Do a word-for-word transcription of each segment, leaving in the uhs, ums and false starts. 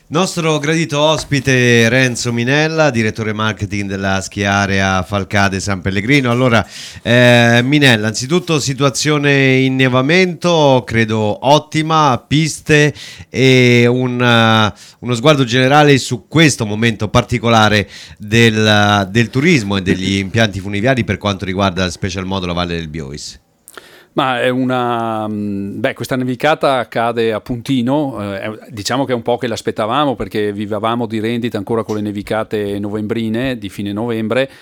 Nostro gradito ospite Renzo Minella, direttore marketing della Schiarea Falcade San Pellegrino. Allora, eh, Minella, anzitutto situazione innevamento, credo ottima, piste e un, uh, uno sguardo generale su questo momento particolare del, del turismo e degli impianti funiviali per quanto riguarda il special modo la Valle del Biois. Ma è una beh, questa nevicata accade a puntino, eh, diciamo che è un po' che l'aspettavamo perché vivevamo di rendita ancora con le nevicate novembrine di fine novembre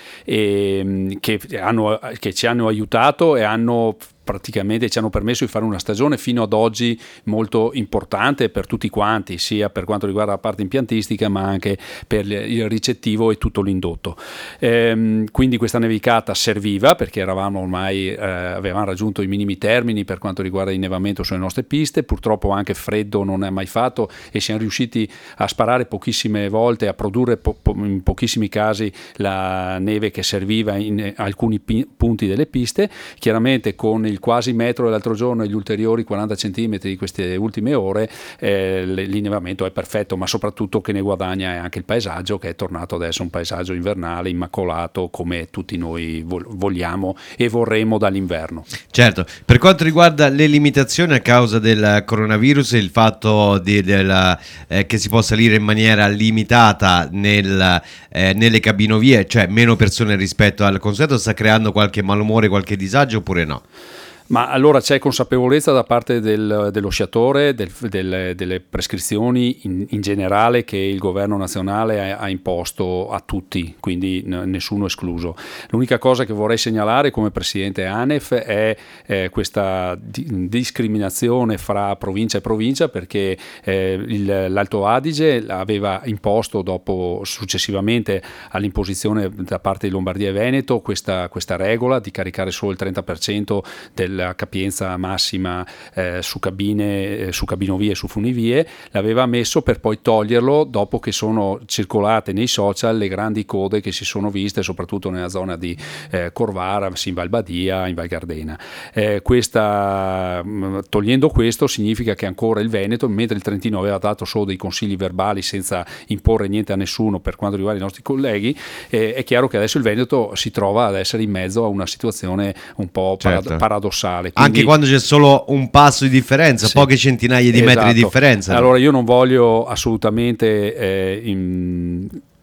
e che, hanno, che ci hanno aiutato e hanno praticamente ci hanno permesso di fare una stagione fino ad oggi molto importante per tutti quanti, sia per quanto riguarda la parte impiantistica ma anche per il ricettivo e tutto l'indotto. Ehm, quindi questa nevicata serviva perché eravamo ormai eh, avevamo raggiunto i minimi termini per quanto riguarda il innevamento sulle nostre piste, purtroppo anche freddo non è mai fatto e siamo riusciti a sparare pochissime volte, a produrre po- po- in pochissimi casi la neve che serviva in alcuni pi- punti delle piste, chiaramente con il quasi metro dell'altro giorno e gli ulteriori quaranta centimetri di queste ultime ore, eh, l'innevamento è perfetto, ma soprattutto che ne guadagna è anche il paesaggio, che è tornato adesso un paesaggio invernale immacolato come tutti noi vogliamo e vorremmo dall'inverno. Certo, per quanto riguarda le limitazioni a causa del coronavirus, il fatto di, del, eh, che si possa salire in maniera limitata nel, eh, nelle cabinovie, cioè meno persone rispetto al consueto, sta creando qualche malumore, qualche disagio oppure no? Ma allora c'è consapevolezza da parte del, dello sciatore del, del, delle prescrizioni in, in generale che il governo nazionale ha, ha imposto a tutti, quindi n- nessuno escluso. L'unica cosa che vorrei segnalare come presidente ANEF è eh, questa di- discriminazione fra provincia e provincia, perché eh, il, l'Alto Adige aveva imposto dopo successivamente all'imposizione da parte di Lombardia e Veneto questa, questa regola di caricare solo il trenta per cento del la capienza massima eh, su cabine, eh, su cabinovie e su funivie, l'aveva messo per poi toglierlo dopo che sono circolate nei social le grandi code che si sono viste soprattutto nella zona di eh, Corvara, in Val Badia, in Val Gardena. Eh, questa, togliendo questo significa che ancora il Veneto, mentre il Trentino aveva dato solo dei consigli verbali senza imporre niente a nessuno per quanto riguarda i nostri colleghi, eh, è chiaro che adesso il Veneto si trova ad essere in mezzo a una situazione un po' certo. parad- paradossale. Quindi, anche quando c'è solo un passo di differenza, sì, poche centinaia di esatto. metri di differenza. Allora io non voglio assolutamente eh, in,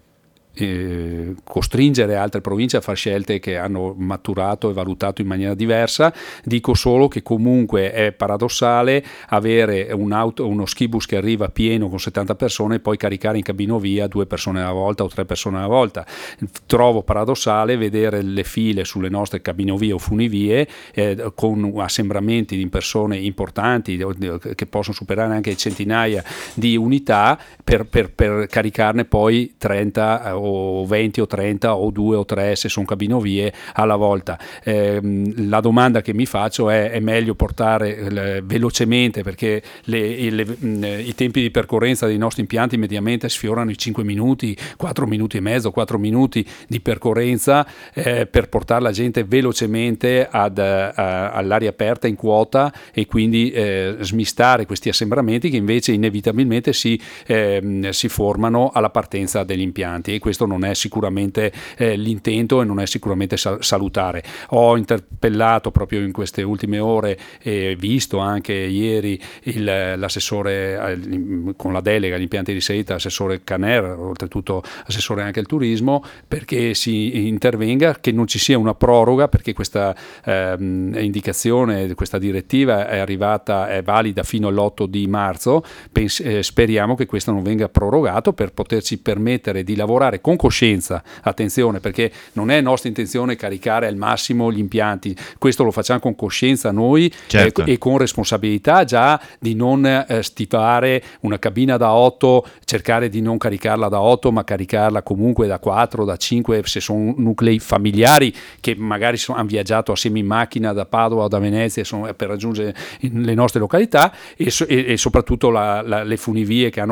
eh, costringere altre province a fare scelte che hanno maturato e valutato in maniera diversa, dico solo che comunque è paradossale avere un auto, uno skibus che arriva pieno con settanta persone e poi caricare in cabinovia due persone alla volta o tre persone alla volta. Trovo paradossale vedere le file sulle nostre cabinovie o funivie eh, con assembramenti di persone importanti che possono superare anche centinaia di unità per, per, per caricarne poi trenta o venti o trenta o due o tre se sono cabinovie alla volta. Eh, la domanda che mi faccio è: è meglio portare le, velocemente, perché le, le, i tempi di percorrenza dei nostri impianti mediamente sfiorano i cinque minuti, quattro minuti e mezzo, quattro minuti di percorrenza eh, per portare la gente velocemente ad, a, all'aria aperta in quota e quindi eh, smistare questi assembramenti che invece inevitabilmente si, eh, si formano alla partenza degli impianti, e questo non è sicuramente eh, l'intento e non è sicuramente sal- salutare. Ho interpellato proprio in queste ultime ore e visto anche ieri il, l'assessore eh, con la delega agli impianti di salita, l'assessore Caner, oltretutto assessore anche al turismo, perché si intervenga, che non ci sia una proroga, perché questa eh, indicazione, questa direttiva è arrivata, è valida fino all'otto di marzo. Pens- eh, speriamo che questo non venga prorogato per poterci permettere di lavorare con coscienza, attenzione, perché non è nostra intenzione caricare al massimo gli impianti, questo lo facciamo con coscienza noi, certo. eh, e con responsabilità già di non eh, stivare una cabina da otto, cercare di non caricarla da otto ma caricarla comunque da quattro, da cinque se sono nuclei familiari che magari sono, hanno viaggiato assieme in macchina da Padova o da Venezia sono, per raggiungere le nostre località, e, so, e, e soprattutto la, la, le funivie che hanno una portata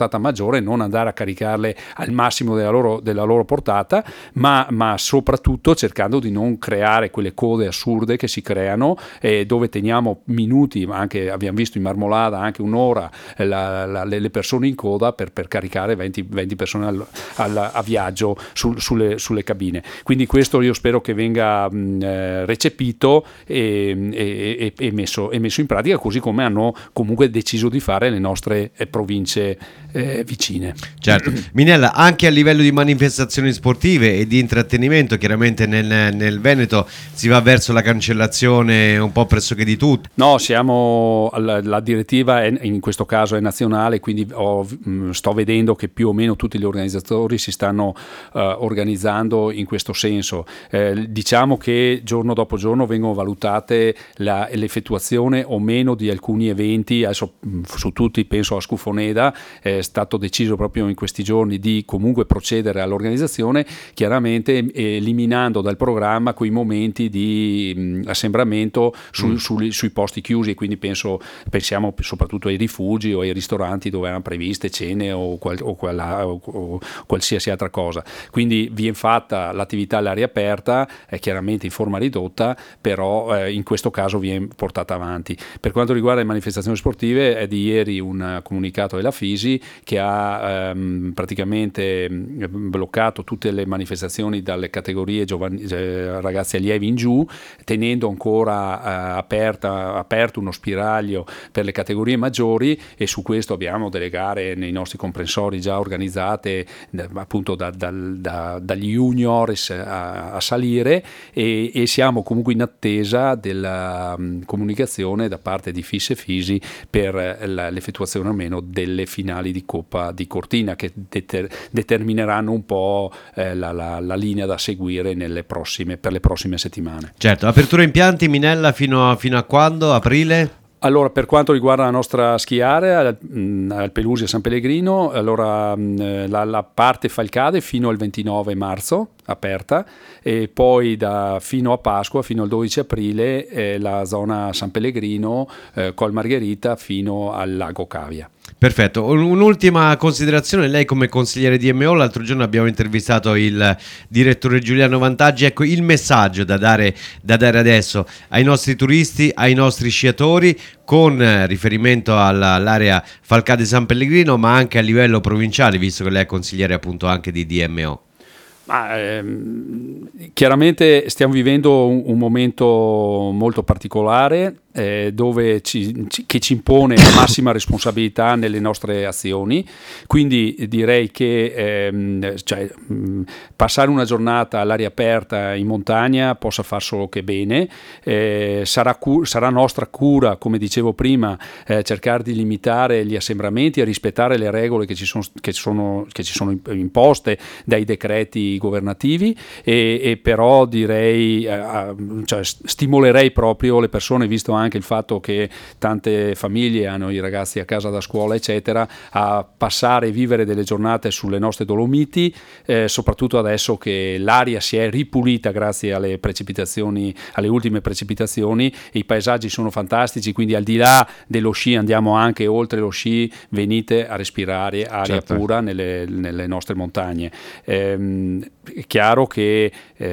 portata maggiore, non andare a caricarle al massimo della loro, della loro portata, ma, ma soprattutto cercando di non creare quelle code assurde che si creano, eh, dove teniamo minuti, ma anche abbiamo visto in Marmolada anche un'ora eh, la, la, le persone in coda per, per caricare venti, venti persone al, al, a viaggio sul, sulle, sulle cabine. Quindi questo io spero che venga mh, eh, recepito e, e, e, messo, e messo in pratica, così come hanno comunque deciso di fare le nostre eh, province eh, vicine. Certo. Minella, anche a livello di manifestazioni sportive e di intrattenimento, chiaramente nel, nel Veneto si va verso la cancellazione un po' pressoché di tutto. No, siamo la, la direttiva è, in questo caso è nazionale, quindi ho, sto vedendo che più o meno tutti gli organizzatori si stanno uh, organizzando in questo senso. Eh, diciamo che giorno dopo giorno vengono valutate la, l'effettuazione o meno di alcuni eventi. Adesso su tutti penso a Scufoneda, è stato deciso proprio in questi giorni di comunque procedere all'organizzazione, chiaramente eliminando dal programma quei momenti di mh, assembramento su, mm. su, sui posti chiusi, quindi penso, pensiamo soprattutto ai rifugi o ai ristoranti dove erano previste cene o, qual, o, quella, o, o qualsiasi altra cosa. Quindi viene fatta l'attività all'aria aperta, eh, chiaramente in forma ridotta, però eh, in questo caso viene portata avanti. Per quanto riguarda le manifestazioni sportive, è di ieri un comunicato della Fisi che ha ehm, praticamente bloccato tutte le manifestazioni dalle categorie giovani, eh, ragazzi allievi in giù, tenendo ancora eh, aperta, aperto uno spiraglio per le categorie maggiori, e su questo abbiamo delle gare nei nostri comprensori già organizzate da, appunto da, da, da, dagli juniores a, a salire, e, e siamo comunque in attesa della um, comunicazione da parte di F I S e Fisi per la, l'effettuazione o meno delle finali di Coppa di Cortina, che deter, determineranno un po' eh, la, la, la linea da seguire nelle prossime, per le prossime settimane. Certo, apertura impianti Minella fino a, fino a quando? Aprile? Allora, per quanto riguarda la nostra schiarea al, al Pelusia San Pellegrino, allora la, la parte Falcade fino al ventinove marzo aperta, e poi da fino a Pasqua, fino al dodici aprile, eh, la zona San Pellegrino, eh, Col Margherita fino al Lago Cavia. Perfetto, un'ultima considerazione, lei come consigliere D M O, l'altro giorno abbiamo intervistato il direttore Giuliano Vantaggi, ecco il messaggio da dare, da dare adesso ai nostri turisti, ai nostri sciatori, con riferimento alla, all'area Falcade San Pellegrino, ma anche a livello provinciale, visto che lei è consigliere appunto anche di D M O. Ma, ehm, chiaramente stiamo vivendo un, un momento molto particolare, eh, dove ci, ci, che ci impone la massima responsabilità nelle nostre azioni, quindi direi che ehm, cioè, mh, passare una giornata all'aria aperta in montagna possa far solo che bene. Eh, sarà, cu- sarà nostra cura, come dicevo prima, eh, cercare di limitare gli assembramenti e rispettare le regole che ci sono, che sono, che ci sono imposte dai decreti governativi, e, e però direi eh, cioè, stimolerei proprio le persone, visto anche il fatto che tante famiglie hanno i ragazzi a casa da scuola eccetera, a passare e vivere delle giornate sulle nostre Dolomiti, eh, soprattutto adesso che l'aria si è ripulita grazie alle precipitazioni, alle ultime precipitazioni, e i paesaggi sono fantastici, quindi al di là dello sci andiamo anche oltre lo sci, venite a respirare aria certo. pura nelle, nelle nostre montagne. Ehm, è chiaro che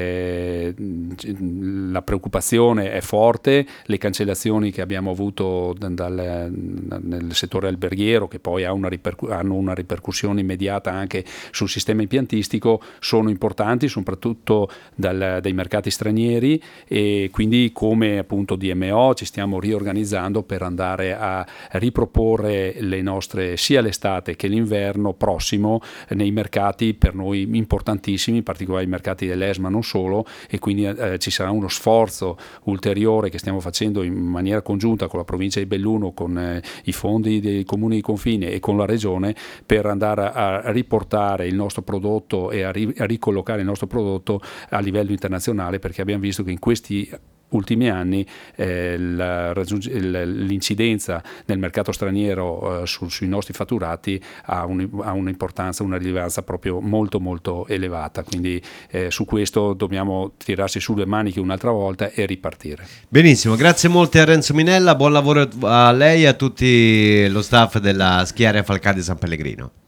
eh, la preoccupazione è forte, le cancellazioni che abbiamo avuto dal, dal, nel settore alberghiero, che poi ha una ripercu- hanno una ripercussione immediata anche sul sistema impiantistico, sono importanti, soprattutto dal, dai mercati stranieri, e quindi come appunto D M O ci stiamo riorganizzando per andare a riproporre le nostre sia l'estate che l'inverno prossimo nei mercati per noi importantissimi, in particolare i mercati dell'E S M A, non solo, e quindi eh, ci sarà uno sforzo ulteriore che stiamo facendo in maniera congiunta con la provincia di Belluno, con eh, i fondi dei comuni di confine e con la regione, per andare a, a riportare il nostro prodotto e a, ri, a ricollocare il nostro prodotto a livello internazionale, perché abbiamo visto che in questi ultimi anni eh, la, l'incidenza nel mercato straniero eh, su, sui nostri fatturati ha, un, ha un'importanza, una rilevanza proprio molto molto elevata, quindi eh, su questo dobbiamo tirarsi su le maniche un'altra volta e ripartire. Benissimo, grazie molte a Renzo Minella, buon lavoro a lei e a tutti lo staff della Schiaria Falcade San Pellegrino.